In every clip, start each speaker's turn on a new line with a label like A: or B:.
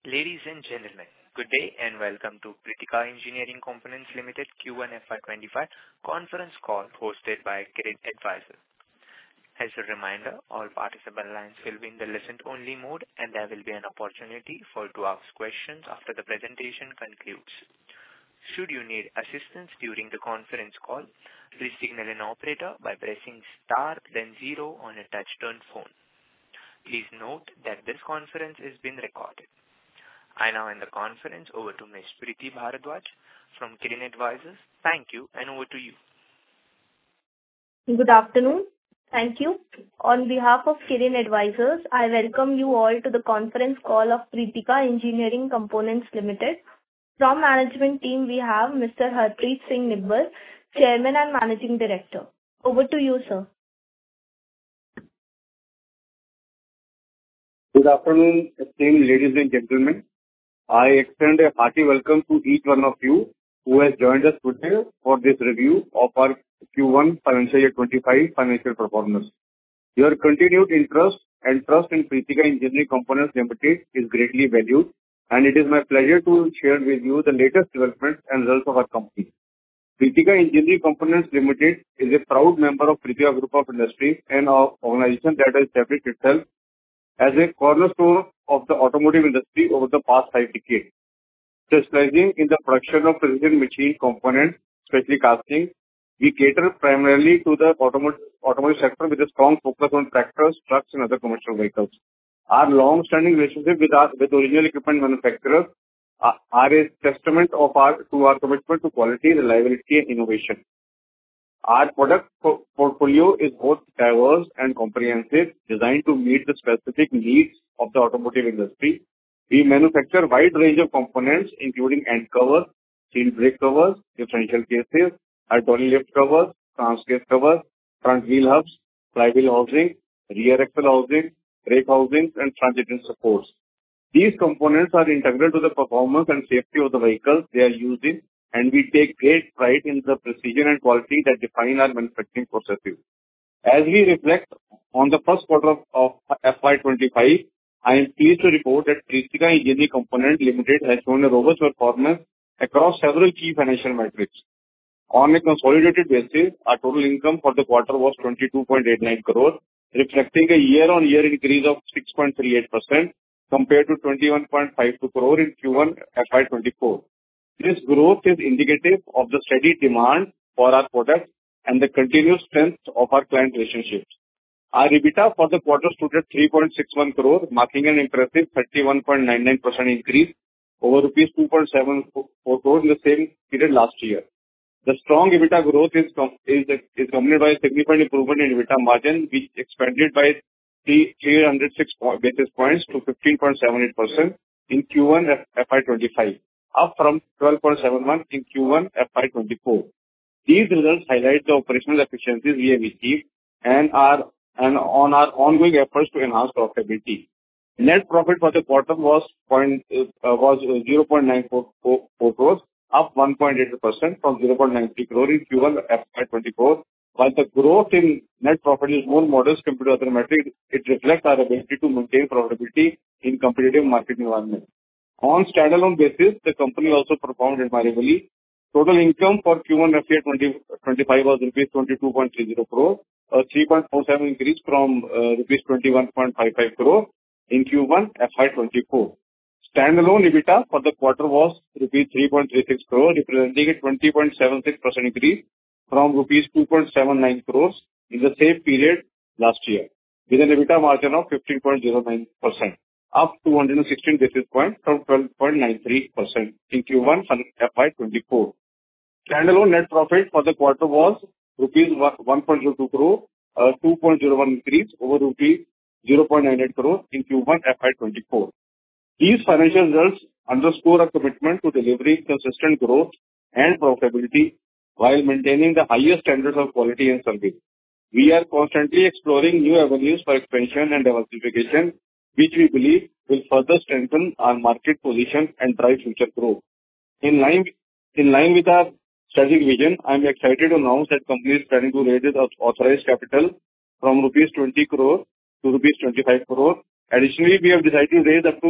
A: Ladies and gentlemen, good day and welcome to Kritika Engineering Components Limited Q1 FY25 conference call hosted by Kirin Advisors. As a reminder, all participant lines will be in the listen-only mode and there will be an opportunity for you to ask questions after the presentation concludes. Should you need assistance during the conference call, please signal an operator by pressing star then 0 on a touch-tone phone. Please note that this conference is being recorded. I now hand the conference over to Ms. Preeti Bharadwaj from Kirin Advisors. Thank you and over to you.
B: Good afternoon. Thank you. On behalf of Kirin Advisors, I welcome you all to the conference call of Kritika Engineering Components Limited. From management team, we have Mr. Harpreet Singh Nibbal, Chairman and Managing Director. Over to you, sir.
C: Good afternoon, esteemed ladies and gentlemen. I extend a hearty welcome to each one of you who has joined us today for this review of our Q1 financial year 25 financial performance. Your continued interest and trust in Kritika Engineering Components Limited is greatly valued, and it is my pleasure to share with you the latest developments and results of our company. Kritika Engineering Components Limited is a proud member of Kritika Group of Industries, an organization that has established itself as a cornerstone of the automotive industry over the past 5 decades. Specializing in the production of precision machine components, especially casting, we cater primarily to the automotive sector with a strong focus on tractors, trucks, and other commercial vehicles. Our long-standing relationship with original equipment manufacturers are a testament to our commitment to quality, reliability, and innovation. Our product portfolio is both diverse and comprehensive, designed to meet the specific needs of the automotive industry. We manufacture a wide range of components, including end covers, steel brake covers, differential cases, hydraulic lift covers, transcase covers, front wheel hubs, flywheel housing, rear axle housing, brake housings, and transition supports. These components are integral to the performance and safety of the vehicles they are used in, and we take great pride in the precision and quality that define our manufacturing processes. As we reflect on the first quarter of FY25, I am pleased to report that Kritika Engineering Components Limited has shown a robust performance across several key financial metrics. On a consolidated basis, our total income for the quarter was 22.89 crore, reflecting a year-on-year increase of 6.38% compared to 21.52 crore in Q1 FY24. This growth is indicative of the steady demand for our products and the continuous strength of our client relationships. Our EBITDA for the quarter stood at 3.61 crore, marking an impressive 31.99% increase over rupees 2.74 crore in the same period last year. The strong EBITDA growth is accompanied by a significant improvement in EBITDA margin, which expanded by 306 basis points to 15.78% in Q1 FY25. Up from 12.71 in Q1 FY24. These results highlight the operational efficiencies we have achieved and on our ongoing efforts to enhance profitability. Net profit for the quarter was 0.944 crores, up 1.8% from 0.93 crore in Q1 FY24. While the growth in net profit is more modest compared to other metrics, it reflects our ability to maintain profitability in competitive market environment. On standalone basis, the company also performed admirably. Total income for Q1 FY25 was rupees 22.30 crore, a 3.47 increase from rupees 21.55 crore in Q1 FY24. Standalone EBITDA for the quarter was rupees 3.36 crore, representing a 20.76% increase from rupees 2.79 crores in the same period last year, with an EBITDA margin of 15.09%. Up 216 basis points from 12.93% in Q1 FY24. Standalone net profit for the quarter was rupees 1.02 crore, a 2.01 increase over rupees 0.98 crore in Q1 FY24. These financial results underscore our commitment to delivering consistent growth and profitability while maintaining the highest standards of quality and service. We are constantly exploring new avenues for expansion and diversification, which we believe will further strengthen our market position and drive future growth. In line with our strategic vision, I am excited to announce that company is planning to raise its authorized capital from rupees 20 crore to rupees 25 crore. Additionally, we have decided to raise up to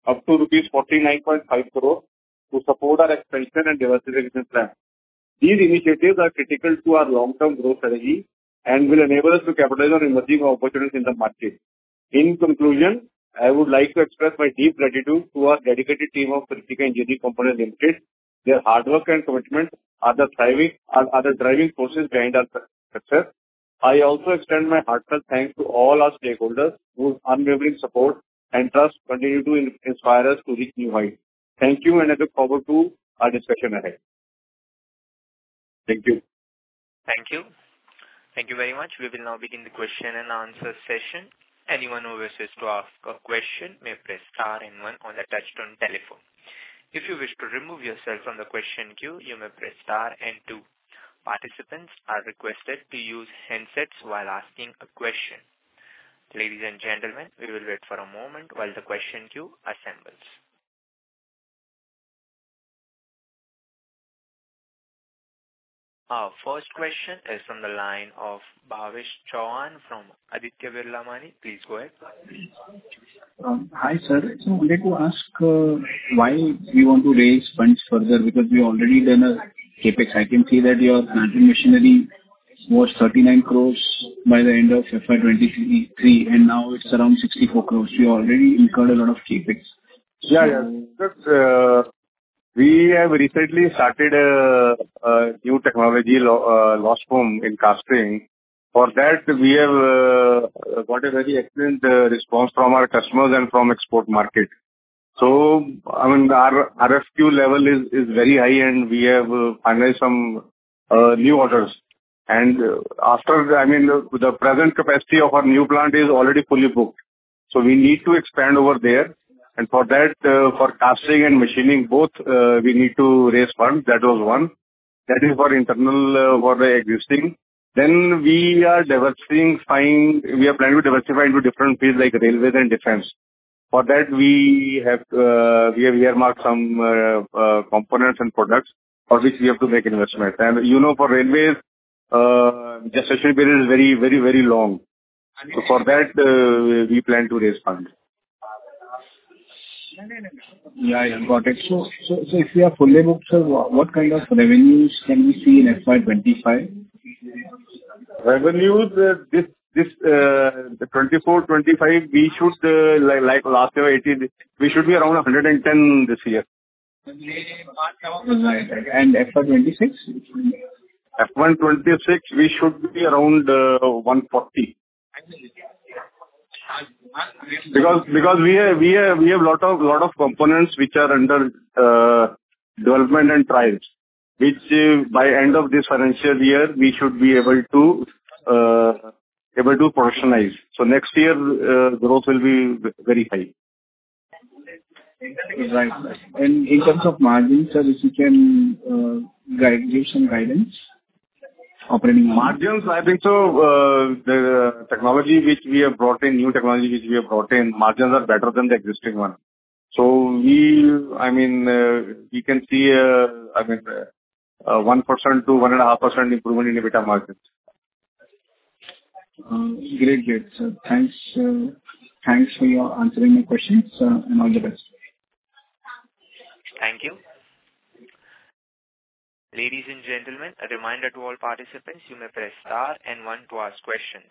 C: up to rupees 49.5 crore to support our expansion and diversification plan. These initiatives are critical to our long-term growth strategy and will enable us to capitalize on emerging opportunities in the market. In conclusion, I would like to express my deep gratitude to our dedicated team of Kritika Engineering Components Limited. Their hard work and commitment are the driving forces behind our success. I also extend my heartfelt thanks to all our stakeholders whose unwavering support and trust continue to inspire us to reach new heights. Thank you, and I look forward to our discussion ahead. Thank you.
A: Thank you. Thank you very much. We will now begin the question and answer session. Anyone who wishes to ask a question may press star and one on the touchtone telephone. If you wish to remove yourself from the question queue, you may press star and two. Participants are requested to use handsets while asking a question. Ladies and gentlemen, we will wait for a moment while the question queue assembles. Our first question is from the line of Bhavesh Chauhan from Aditya Birla Money. Please go ahead.
D: Hi, sir. So I wanted to ask why we want to raise funds further, because we already done a CapEx. I can see that your plant and machinery was 39 crores by the end of FY 23, and now it's around 64 crores. We already incurred a lot of CapEx.
C: Yeah. We have recently started a new technology, lost foam in casting. For that, we have got a very excellent response from our customers and from export market. So, I mean, our RFQ level is very high, and we have finalized some new orders. And after, I mean, the present capacity of our new plant is already fully booked. So we need to expand over there. And for that, for casting and machining both, we need to raise funds. That was one. That is for internal, for the existing. Then we are planning to diversify into different fields like railways and defense. For that, we have earmarked some components and products for which we have to make investment. And you know, for railways, gestation period is very, very, very long. So for that, we plan to raise funds.
D: Yeah, got it. So if we are fully booked, sir, what kind of revenues can we see in FY 25?
C: Revenues, the 24-25, we should, like last year, 18, we should be around 110 this year.
D: Right. And FY 26?
C: FY 26, we should be around 140. Because we have lot of components which are under development and trials, which by end of this financial year we should be able to productionize. So next year growth will be very high.
D: Right. And in terms of margins, sir, if you can give some guidance. Operating
C: margins, I think so. The technology which we have brought in, new technology which we have brought in, margins are better than the existing one. So we can see 1% to 1.5% improvement in EBITDA margins.
D: Great, sir. Thanks for your answering my questions, and all the best.
A: Thank you. Ladies and gentlemen, a reminder to all participants, you may press star and one to ask questions.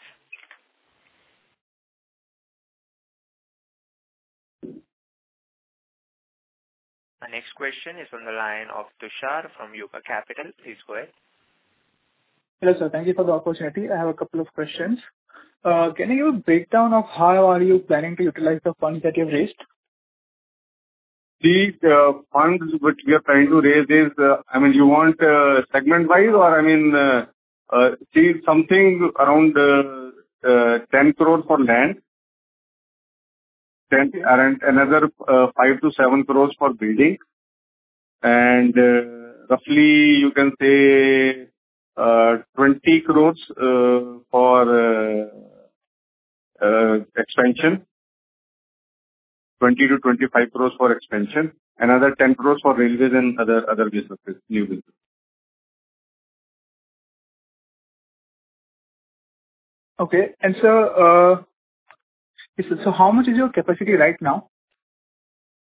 A: Our next question is on the line of Tushar from Yuga Capital. Please go ahead.
E: Hello, sir. Thank you for the opportunity. I have a couple of questions. Can you give a breakdown of how are you planning to utilize the funds that you've raised?
C: The funds which we are trying to raise is, you want segment-wise, or something around 10 crore for land, and another 5 to 7 crores for building, and roughly you can say 20 crores for expansion. 20 to 25 crores for expansion, another 10 crores for railways and other businesses, new business.
E: Okay. And so how much is your capacity right now?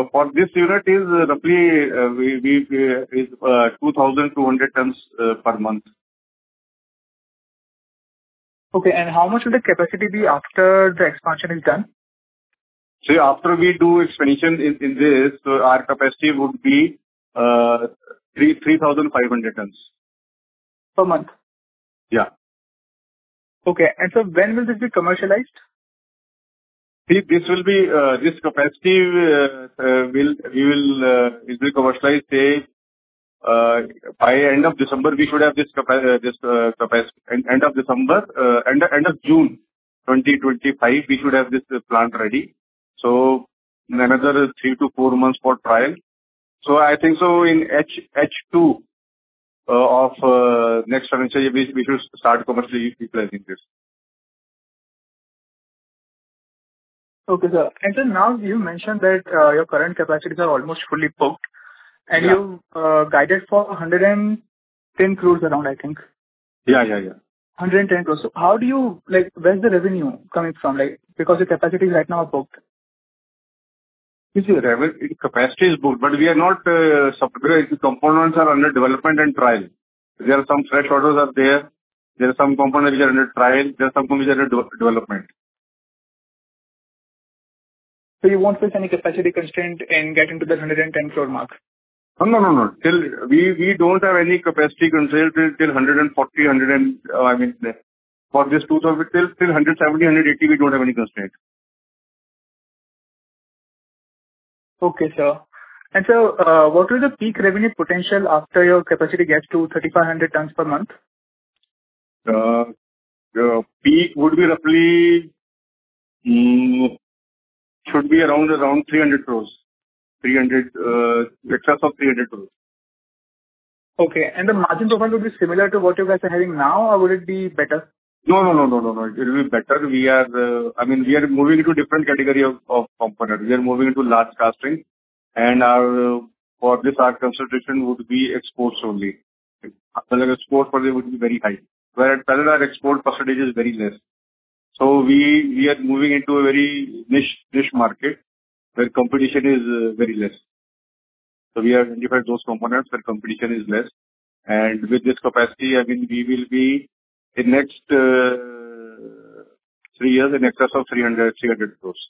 C: For this unit is roughly is 2,200 tons per month.
E: Okay. And how much will the capacity be after the expansion is done?
C: So after we do expansion in this, so our capacity would be 3,500 tons.
E: Per month?
C: Yeah.
E: Okay. And so when will this be commercialized?
C: See, this will be this capacity will be commercialized, say, by end of December. We should have this capacity. End of December, end of June 2025, we should have this plant ready. So in another 3 to 4 months for trial. So I think so in H2 of next financial year, we should start commercially utilizing this.
E: Okay, sir. And so now you mentioned that your current capacities are almost fully booked, and
C: Yeah.
E: you guided for 110 crores around, I think.
C: Yeah.
E: 110 crores. So how do you, like, where's the revenue coming from? Like, because the capacities right now are booked.
C: You see, capacity is booked, but we are not, the components are under development and trial. There are some fresh orders are there. There are some components which are under trial. There are some components which are under development.
E: So you won't face any capacity constraint in getting to the 110 crore mark?
C: No. Till we don't have any capacity constraint till 140, for this 2000, till 170, 180, we don't have any constraint.
E: Okay, sir. And so, what will the peak revenue potential after your capacity gets to 3,500 tons per month?
C: Peak would be roughly, should be around 300 crores. 300, excess of 300 crores.
E: Okay. And the margin profile would be similar to what you guys are having now, or would it be better?
C: No. It will be better. We are, we are moving into different category of component. We are moving into large casting, and for this, our concentration would be exports only. The export for them would be very high, whereas our export percentage is very less. So we are moving into a very niche market where competition is very less. So we have identified those components where competition is less. And with this capacity, we will be in next 3 years in excess of 300 crores.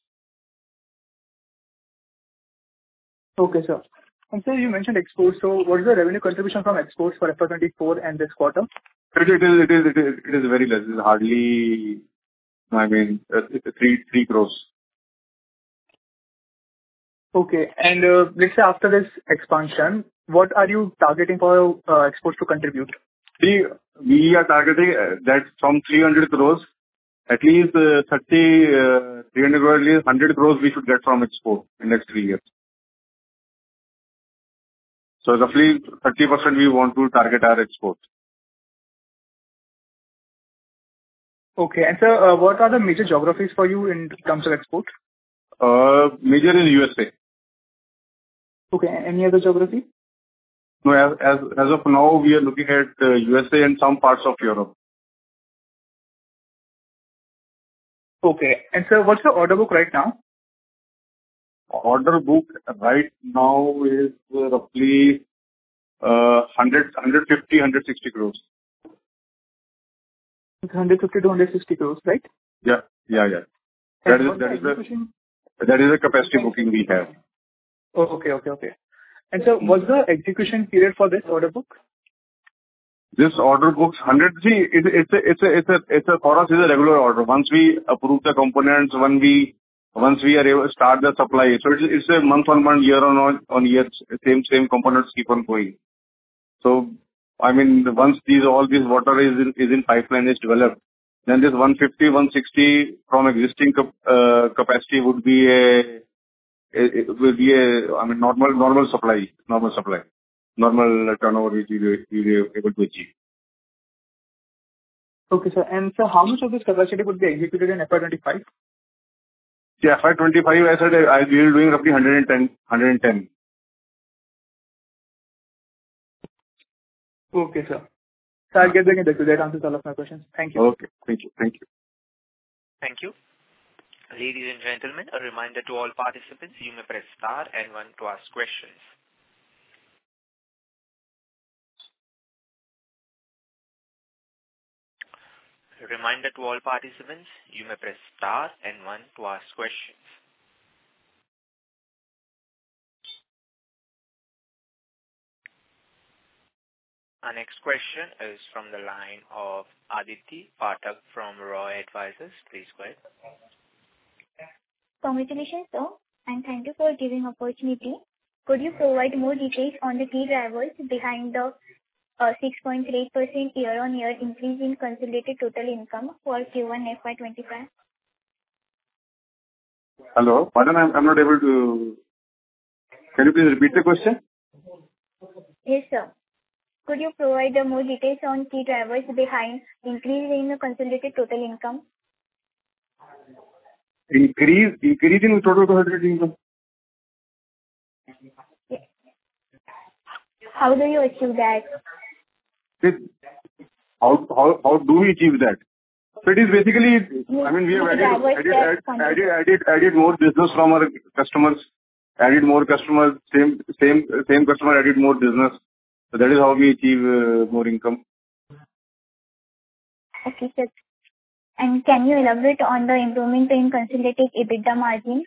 E: Okay, sir. And so you mentioned exports. So what is the revenue contribution from exports for FY24 and this quarter?
C: It is very less. It is hardly, 3 crores.
E: Okay. And let's say after this expansion, what are you targeting for exports to contribute?
C: See, we are targeting that from 300 crores, at least 300 crores, at least 100 crores we should get from export in next 3 years. So roughly 30% we want to target our export.
E: Okay. And sir, what are the major geographies for you in terms of export?
C: Major is USA.
E: Okay. Any other geography?
C: No, as of now, we are looking at USA and some parts of Europe.
E: Okay. And sir, what's the order book right now?
C: Order book right now is roughly 150, 160 crores.
E: 150 to 160 crores, right?
C: Yeah. That is the capacity booking we have.
E: Oh, okay. And so what's the execution period for this order book?
C: This order book's 100. See, for us, it's a regular order. Once we approve the components, once we are able to start the supply, so it's a month-on-month, year-on-year, same components keep on going. So, once all this water is in pipeline is developed, then this 150, 160 from existing capacity would be a normal supply, normal turnover which we will able to achieve.
E: Okay, sir. And so how much of this capacity would be executed in FY25?
C: Yeah, FY25, I said we will doing roughly 110.
E: Okay, sir. So I'll get back in touch with that. Answers all of my questions. Thank you.
C: Okay. Thank you.
A: Thank you. Ladies and gentlemen, a reminder to all participants, you may press star and one to ask questions. A reminder to all participants, you may press star and one to ask questions. Our next question is from the line of Aditi Pathak from Roy Advisors. Please go ahead.
F: Congratulations, sir, and thank you for giving opportunity. Could you provide more details on the key drivers behind the 6.8% year-on-year increase in consolidated total income for Q1 FY25?
C: Hello. Pardon, I'm not able to... Can you please repeat the question?
F: Yes, sir. Could you provide more details on key drivers behind increase in the consolidated total income?
C: Increase in total consolidated income?
F: Yes. How do you achieve that?
C: How do we achieve that? So it is basically, I mean, we have added more business from our customers, added more customers, same customer added more business. So that is how we achieve more income.
F: Okay, sir. And can you elaborate on the improvement in consolidated EBITDA margin?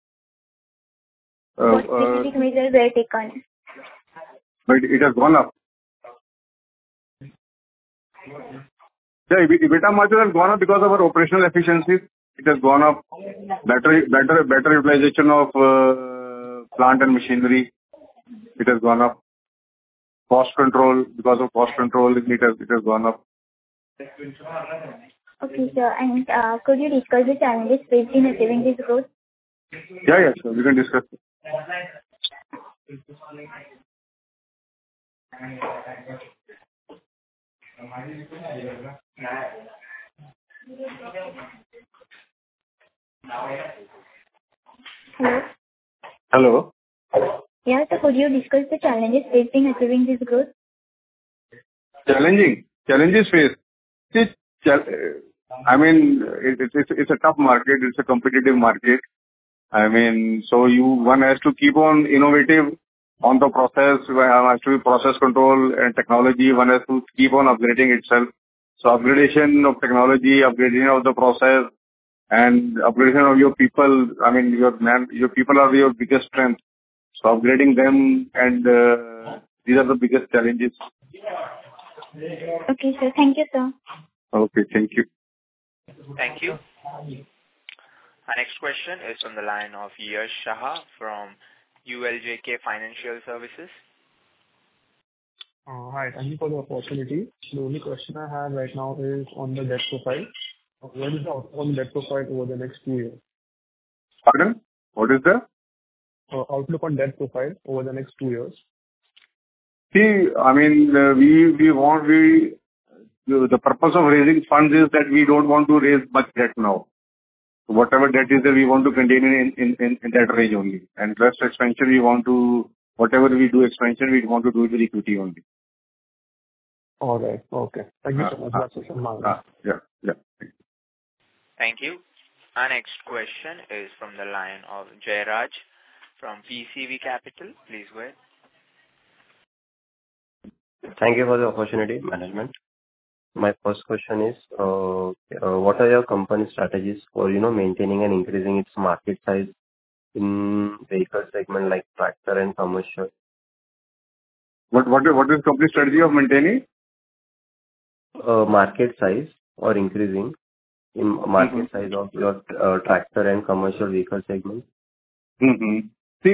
F: What specific measures were taken?
C: But it has gone up. Yeah, EBITDA margin has gone up because of our operational efficiencies. It has gone up. Better utilization of plant and machinery. It has gone up. Cost control, because of cost control, it has gone up.
F: Okay, sir. And could you discuss the challenges faced in achieving this growth?
C: Yeah, sure. We can discuss it.
F: Hello?
C: Hello.
F: Yeah, so could you discuss the challenges faced in achieving this growth?
C: Challenges faced. I mean, it's a tough market. It's a competitive market. I mean, so one has to keep on innovative on the process. One has to be process control and technology. One has to keep on upgrading itself. So upgradation of technology, upgradation of the process, and upgradation of your people. I mean, your people are your biggest strength. So upgrading them, and these are the biggest challenges.
F: Okay, sir. Thank you, sir.
C: Okay, thank you.
A: Thank you. Our next question is from the line of Yash Shah from ULJK Financial Services.
G: Hi, thank you for the opportunity. The only question I have right now is on the debt profile. What is the outlook on debt profile over the next 2 years?
C: Pardon? What is the?
G: Outlook on debt profile over the next 2 years.
C: See, I mean, the purpose of raising funds is that we don't want to raise much debt now. So whatever debt is there, we want to contain in that range only. And rest expansion, whatever we do expansion, we want to do it with equity only.
G: All right. Okay. Thank you so much. That's it from my end.
C: Yeah.
A: Thank you. Our next question is from the line of Jairaj from PCV Capital. Please go ahead.
H: Thank you for the opportunity, management. My first question is, what are your company strategies for, maintaining and increasing its market size in vehicle segment like tractor and commercial?
C: What is company strategy of maintaining?
H: Market size or increasing in market size of your tractor and commercial vehicle segment?
C: Mm-hmm.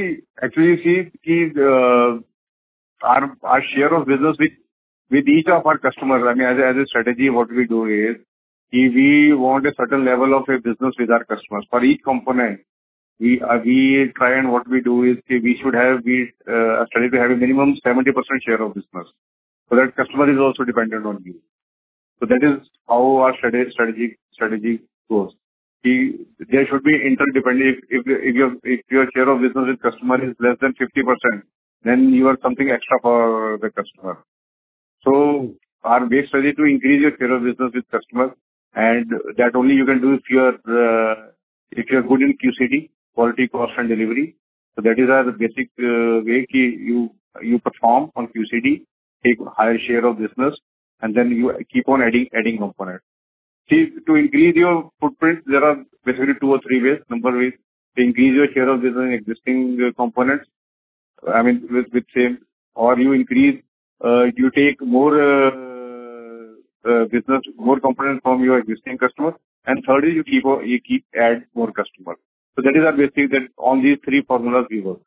C: Our share of business with each of our customers, I mean, as a strategy, what we do is, we want a certain level of a business with our customers. For each component, we try, and what we do is, we should have a strategy to have a minimum 70% share of business. So that customer is also dependent on you. So that is how our strategy goes. There should be interdependent. If your share of business with customer is less than 50%, then you are something extra for the customer. So our base strategy to increase your share of business with customers, and that only you can do if if you are good in QCD, quality, cost, and delivery. So that is our basic way you perform on QCD, take higher share of business, and then you keep on adding components. See, to increase your footprint, there are basically 2 or 3 ways. Number is to increase your share of business in existing components. I mean, with same, or you increase, you take more business, more components from your existing customers. And third is you keep add more customers. So that is our basic, that on these 3 formulas we work.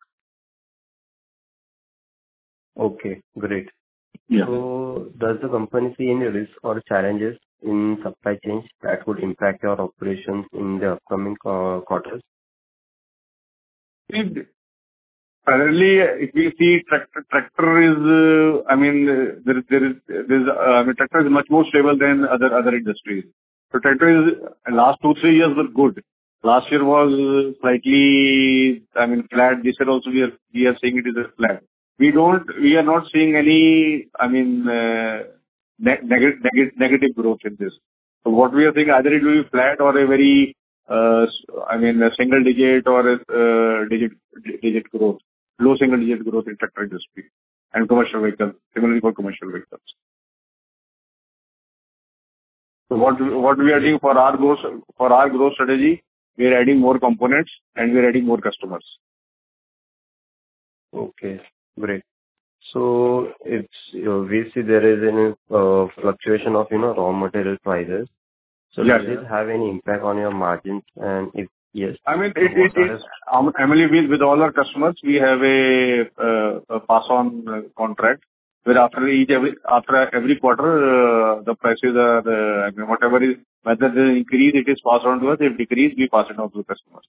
H: Okay, great.
C: Yeah.
H: So does the company see any risks or challenges in supply chains that would impact your operations in the upcoming quarters?
C: Currently, if we see tractor is, I mean, tractor is much more stable than other industries. So tractor is, last 2-3 years were good. Last year was slightly, I mean, flat. This year also we are saying it is a flat. We are not seeing any, I mean, negative growth in this. So what we are saying, either it will be flat or a very, I mean, a single digit or a digit growth, low single digit growth in tractor industry and commercial vehicles, similarly for commercial vehicles. So what we are doing for our growth strategy, we are adding more components and we are adding more customers.
H: Okay, great. So if we see there is any fluctuation of raw material prices, so does it have any impact on your margins? And if yes,
C: I mean, Emily, with all our customers, we have a pass-on contract where after every quarter, the prices are, I mean, whatever is, whether they increase, it is passed on to us. If decrease, we pass it on to the customers.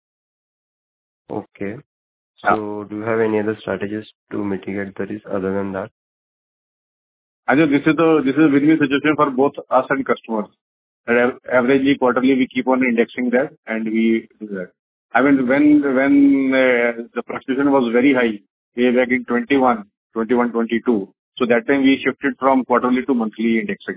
H: Okay. So do you have any other strategies to mitigate the risk other than that?
C: I think this is a win-win situation for both us and customers. Averagely, quarterly, we keep on indexing that and we do that. I mean, when the fluctuation was very high, way back in 21, 22, so that time we shifted from quarterly to monthly indexing.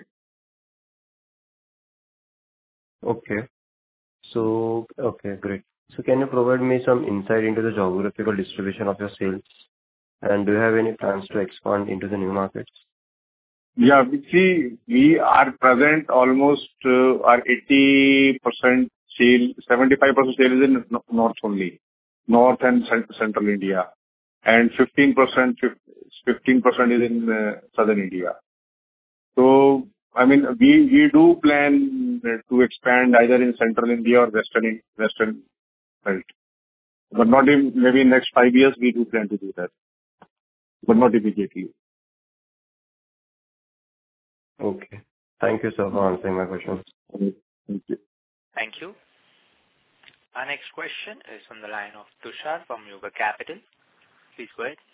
H: Okay. So, okay, great. So can you provide me some insight into the geographical distribution of your sales? And do you have any plans to expand into the new markets?
C: Yeah, we are present almost our 80% sale, 75% sale is in north only, north and central India, and 15% is in southern India. So, I mean, we do plan to expand either in central India or western belt, but not in maybe in next 5 years. We do plan to do that, but not immediately.
H: Okay. Thank you, sir, for answering my questions.
C: Thank you.
A: Thank you. Our next question is from the line of Tushar from Yuga Capital. Please go ahead.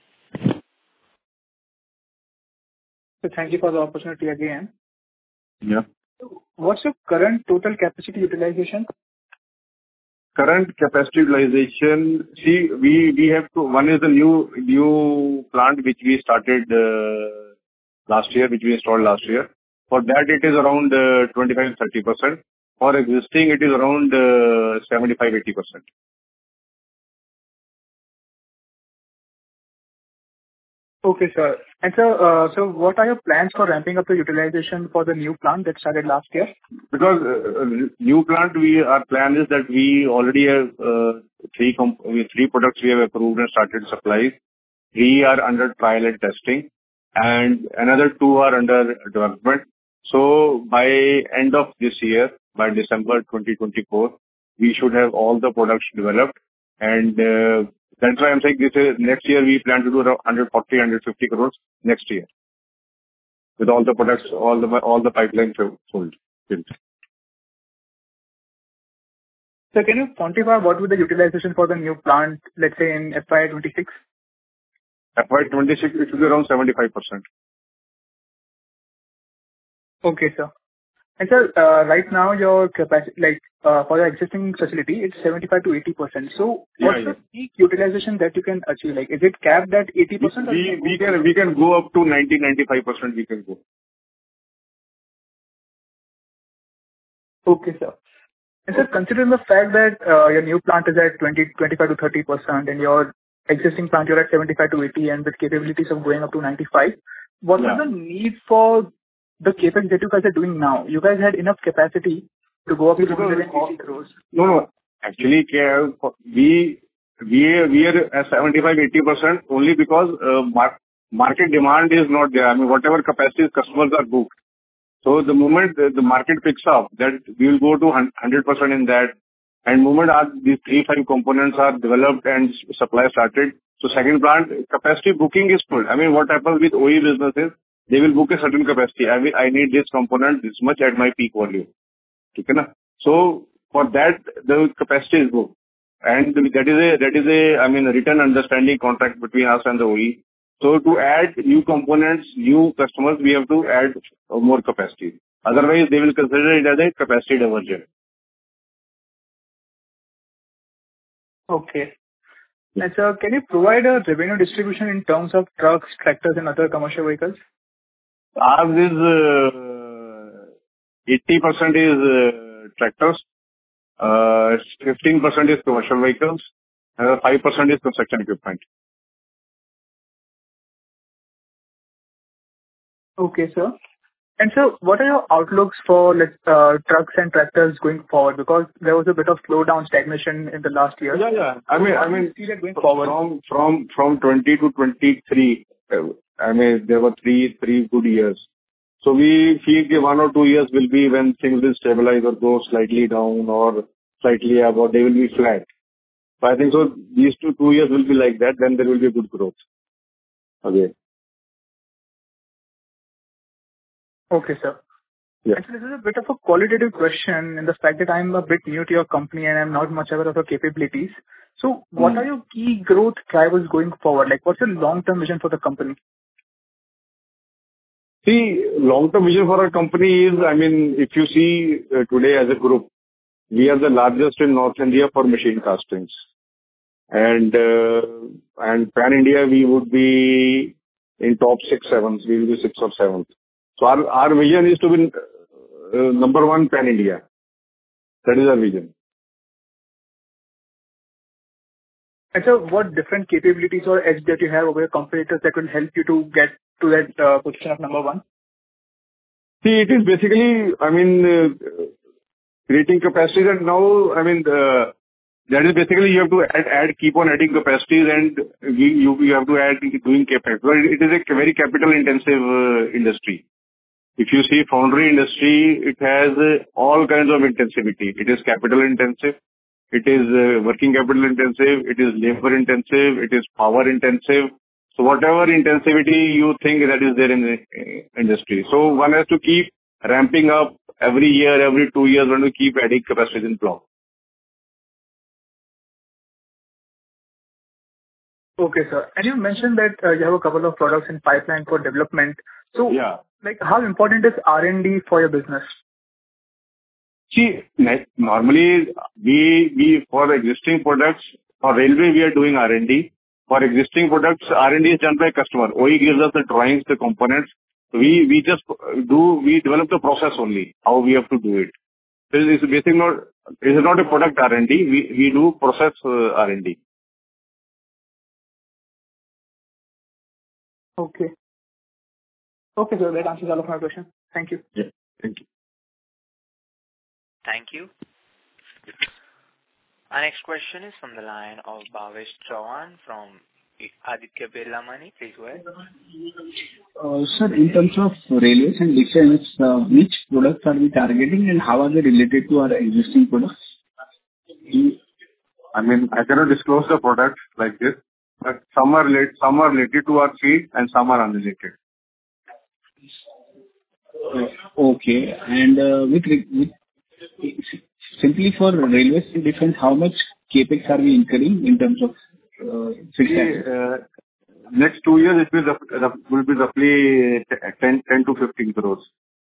E: So thank you for the opportunity again.
C: Yeah.
E: What's your current total capacity utilization?
C: Current capacity utilization, see, we have to, one is the new plant which we started last year, which we installed last year. For that, it is around 25-30%. For existing, it is around 75-80%.
E: Okay, sir. And so what are your plans for ramping up the utilization for the new plant that started last year?
C: Because new plant, our plan is that we already have 3 products we have approved and started supplies. 3 are under trial and testing, and another 2 are under development. So by end of this year, by December 2024, we should have all the products developed, and that's why I'm saying this is next year we plan to do around 140-150 crores next year with all the products, all the pipelines sold.
E: So can you quantify what would the utilization for the new plant, let's say in FY26?
C: FY26, it should be around 75%.
E: Okay, sir. And sir, right now your capacity, like for your existing facility, it's 75 to 80%. So what's the peak utilization that you can achieve? Like, is it capped at 80%?
C: We can go up to 90-95%. We can go.
E: Okay, sir. And sir, considering the fact that your new plant is at 25 to 30% and your existing plant you're at 75 to 80 and with capabilities of going up to 95, what is the need for the CapEx that you guys are doing now? You guys had enough capacity to go up to 280 crores.
C: No. Actually, we are at 75-80% only because market demand is not there. I mean, whatever capacities customers are booked. So the moment the market picks up, that we will go to 100% in that. And moment these 3-5 components are developed and supply started, so second plant capacity booking is full. I mean, what happens with OE businesses, they will book a certain capacity. I need this component this much at my peak volume. Okay, na? So for that, the capacity is booked. And that is a I mean, a written understanding contract between us and the OE. So to add new components, new customers, we have to add more capacity. Otherwise, they will consider it as a capacity diversion.
E: Okay. And sir, can you provide a revenue distribution in terms of trucks, tractors, and other commercial vehicles?
C: Ours is 80% is tractors, 15% is commercial vehicles, and 5% is construction equipment.
E: Okay, sir. And so what are your outlooks for trucks and tractors going forward? Because there was a bit of slowdown, stagnation in the last year.
C: Yeah. I mean,
E: see that going forward?
C: From 20 to 23, I mean, there were three good years. So we feel 1 or 2 years will be when things will stabilize or go slightly down or slightly up, or they will be flat. So I think so these 2 years will be like that, then there will be a good growth. Okay.
E: Okay, sir.
C: Yeah.
E: Actually, this is a bit of a qualitative question in the fact that I'm a bit new to your company and I'm not much aware of your capabilities. So what are your key growth drivers going forward? Like, what's your long-term vision for the company?
C: See, long-term vision for our company is, I mean, if you see today as a group, we are the largest in North India for machine castings. And pan-India, we would be in top 6, 7. We will be 6 or 7. So our vision is to be number 1 pan-India. That is our vision.
E: And so what different capabilities or edge that you have over your competitors that will help you to get to that position of number 1?
C: See, it is basically, I mean, creating capacity, and now, I mean, that is basically you have to keep on adding capacities, and you have to add doing CapEx. But it is a very capital-intensive industry. If you see foundry industry, it has all kinds of intensivity. It is capital-intensive. It is working capital-intensive. It is labor-intensive. It is power-intensive. So whatever intensivity you think that is there in the industry. So one has to keep ramping up every year, every 2 years, when we keep adding capacity in block.
E: Okay, sir. And you mentioned that you have a couple of products in pipeline for development. So,
C: yeah,
E: like, how important is R&D for your business?
C: See, normally we for existing products, for railway we are doing R&D. For existing products, R&D is done by customer. OE gives us the drawings, the components. We just develop the process only, how we have to do it. So it's basically not a product R&D. We do process R&D.
E: Okay. Okay, sir. That answers all of my questions. Thank you.
C: Yeah. Thank you.
A: Thank you. Our next question is from the line of Bhavesh Chauhan from Aditya Birla Money. Please go ahead.
D: Sir, in terms of railways and defense, which products are we targeting and how are they related to our existing products?
C: I mean, I cannot disclose the products like this, but some are related to our field and some are unrelated.
D: Okay. And with simply for railways and defense, how much CapEx are we incurring in terms of fixed assets?
C: Next 2 years, it will be roughly 10 to 15 crores.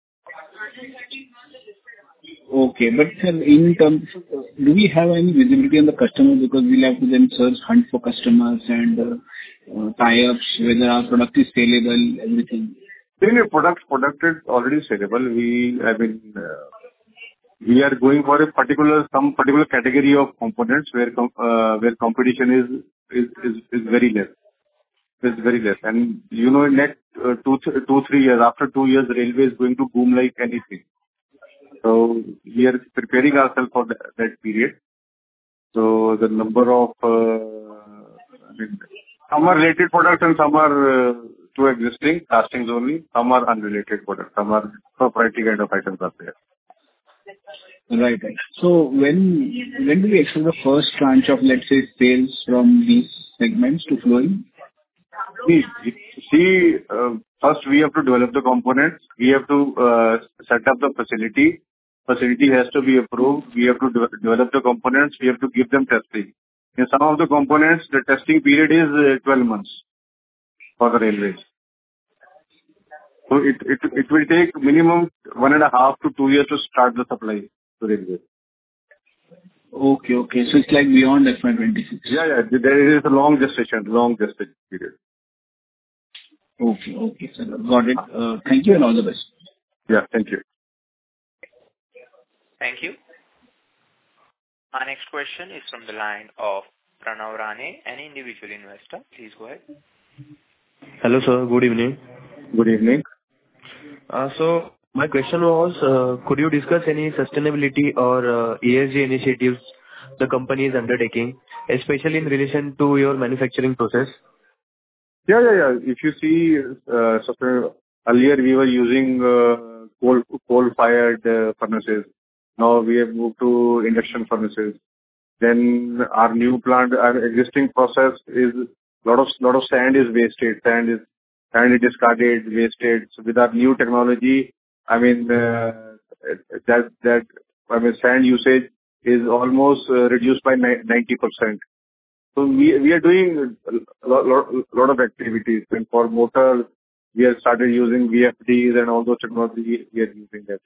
D: Okay. But sir, in terms, do we have any visibility on the customer? Because we'll have to then hunt for customers and tie-ups, whether our product is saleable, everything.
C: Product is already saleable. we are going for some particular category of components where competition is very less. Is very less. And in next 2-3 years, after 2 years, railway is going to boom like anything. So we are preparing ourselves for that period. So the number of, some are related products and some are to existing castings only. Some are unrelated products. Some are proprietary kind of items are there.
D: Right. So when do we expect the first tranche of, let's say, sales from these segments to flow in?
C: See, first we have to develop the components. We have to set up the facility. Facility has to be approved. We have to develop the components. We have to give them testing. In some of the components, the testing period is 12 months for the railways. So it will take minimum 1.5 to 2 years to start the supply to railways.
D: Okay. So it's like beyond FY26.
C: Yeah. There is a long gestation period.
D: Okay, sir. Got it. Thank you and all the best.
C: Yeah, thank you.
A: Thank you. Our next question is from the line of Pranav Rane, an individual investor. Please go ahead.
I: Hello, sir. Good evening.
C: Good evening.
I: So my question was, could you discuss any sustainability or ESG initiatives the company is undertaking, especially in relation to your manufacturing process?
C: Yeah. If you see, earlier we were using coal-fired furnaces. Now we have moved to induction furnaces. Then our new plant, our existing process is lot of sand is wasted. Sand is discarded, wasted. So with our new technology, sand usage is almost reduced by 90%. So we are doing a lot of activities. And for motor, we have started using VFDs and all those technology. We are using that.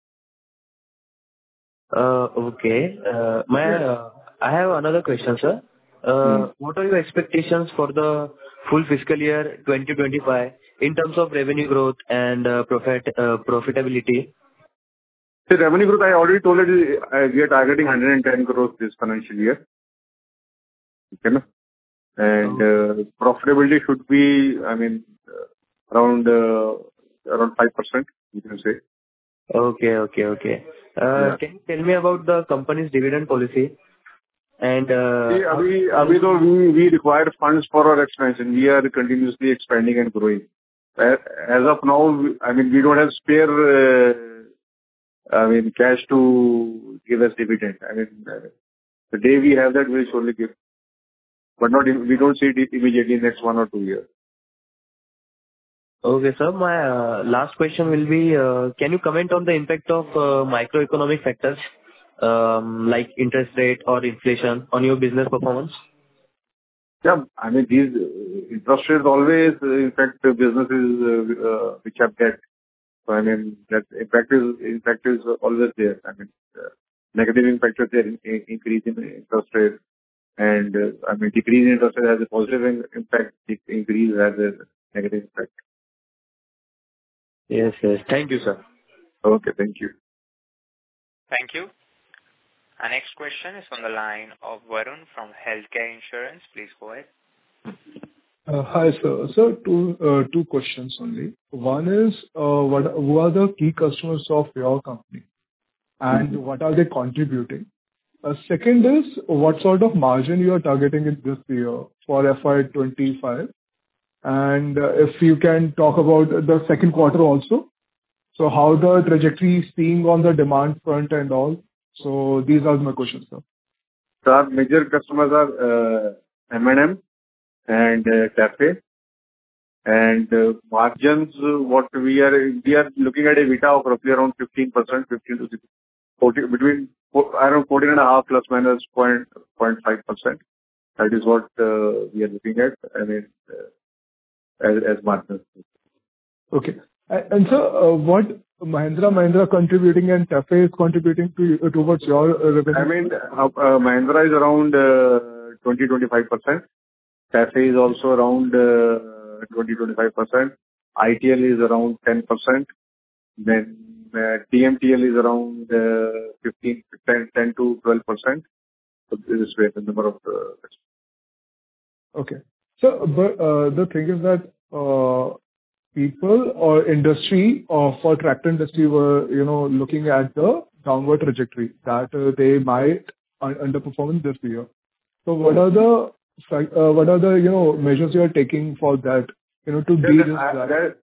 I: Okay. I have another question, sir. What are your expectations for the full fiscal year 2025 in terms of revenue growth and profitability?
C: The revenue growth, I already told you, we are targeting 110 crores this financial year. Okay. And profitability should be, around 5%, you can say.
I: Okay.
C: Yeah.
I: Can you tell me about the company's dividend policy? And
C: we require funds for our expansion. We are continuously expanding and growing. As of now, we don't have spare cash to give us dividend. The day we have that, we'll surely give. But we don't see it immediately in next 1 or 2 years.
I: Okay, sir. My last question will be, can you comment on the impact of microeconomic factors like interest rate or inflation on your business performance?
C: Yeah. These interest rates always impact the businesses which have debt. So, that impact is always there. Negative impact is there, increase in interest rate. And, decrease in interest rate has a positive impact, increase has a negative impact.
I: Yes. Thank you, sir.
C: Okay, thank you.
A: Thank you. Our next question is from the line of Varun from Healthcare Insurance. Please go ahead.
G: Hi, sir. Sir, two questions only. One is, who are the key customers of your company, and what are they contributing? Second is, what sort of margin you are targeting in this year for FY25? And if you can talk about the second quarter also. So how the trajectory is seeing on the demand front and all. So these are my questions, sir.
C: So our major customers are M&M and TAFE. And margins, what we are looking at EBITDA of roughly around 15%, 15 to 40, between around 14.5 plus minus 0.5%. That is what we are looking at. As margins.
G: Okay. And sir, what Mahindra contributing and TAFE is contributing towards your revenue?
C: Mahindra is around 20-25%. TAFE is also around 20-25%. ITL is around 10%. Then TMTL is around 10 to 12%. So this is where the number of
G: Okay. So, but the thing is that people or industry for tractor industry were, looking at the downward trajectory that they might underperform in this year. So what are the measures you are taking for that, to de-risk that?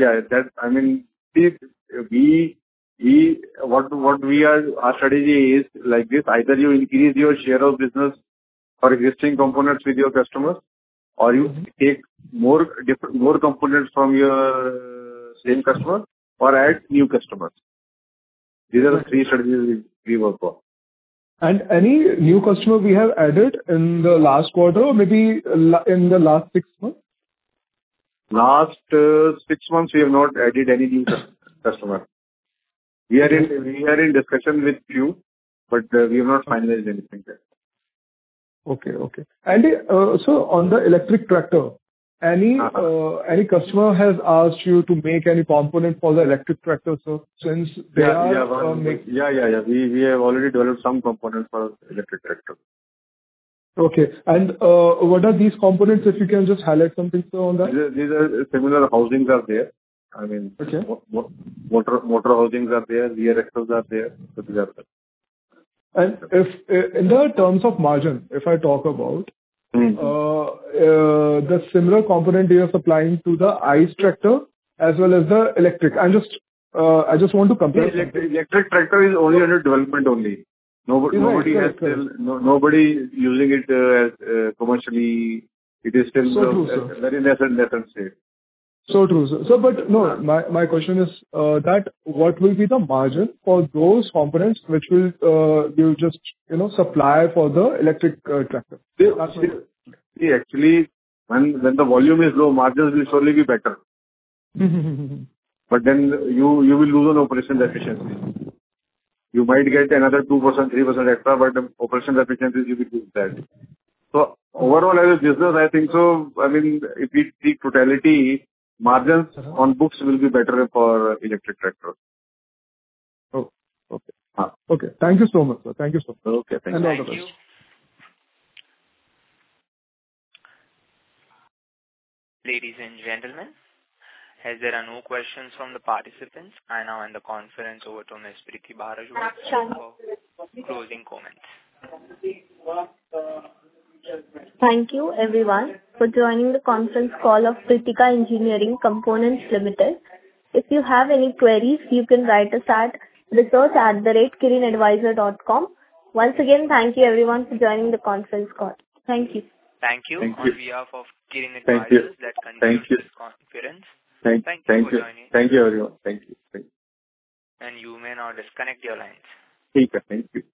C: Our strategy is like this: either you increase your share of business for existing components with your customers, or you take more components from your same customer, or add new customers. These are the three strategies we work on.
G: And any new customer we have added in the last quarter, or maybe in the last 6 months?
C: Last 6 months, we have not added any new customer. We are in discussion with few, but we have not finalized anything there.
G: Okay. And so on the electric tractor, any customer has asked you to make any component for the electric tractor, sir, since they are
C: We have already developed some components for electric tractor.
G: Okay. And what are these components, if you can just highlight something, sir, on that?
C: These are similar housings are there.
G: Okay.
C: Motor housings are there, rear axles are there. So these are there.
G: And if in the terms of margin, if I talk about the similar component you are supplying to the ICE tractor as well as the electric, I just want to compare.
C: Electric tractor is only under development only. Nobody using it as commercially. It is still very nascent state.
G: So true, sir. So, but no, my question is that what will be the margin for those components which will you just supply for the electric tractor?
C: See, actually, when the volume is low, margins will surely be better. But then you will lose on operation efficiency. You might get another 2%, 3% extra, but the operation efficiency you will lose that. So overall, as a business, I think so. If we see totality, margins on books will be better for electric tractors.
G: Oh, okay. Okay. Thank you so much, sir. Thank you so much.
C: Okay, thank you.
G: And all the best.
A: Ladies and gentlemen, as there are no questions from the participants, I now hand the conference over to Ms. Preeti Bharajwal for closing comments.
B: Thank you, everyone, for joining the conference call of Kritika Engineering Components Limited. If you have any queries, you can write us at research@kirinadvisor.com. Once again, thank you, everyone, for joining the conference call. Thank you.
A: Thank you. On behalf of Kirin Advisors, that concludes this conference. Thank you for joining.
C: Thank you, everyone. Thank you.
A: And you may now disconnect your lines.
C: Thank you.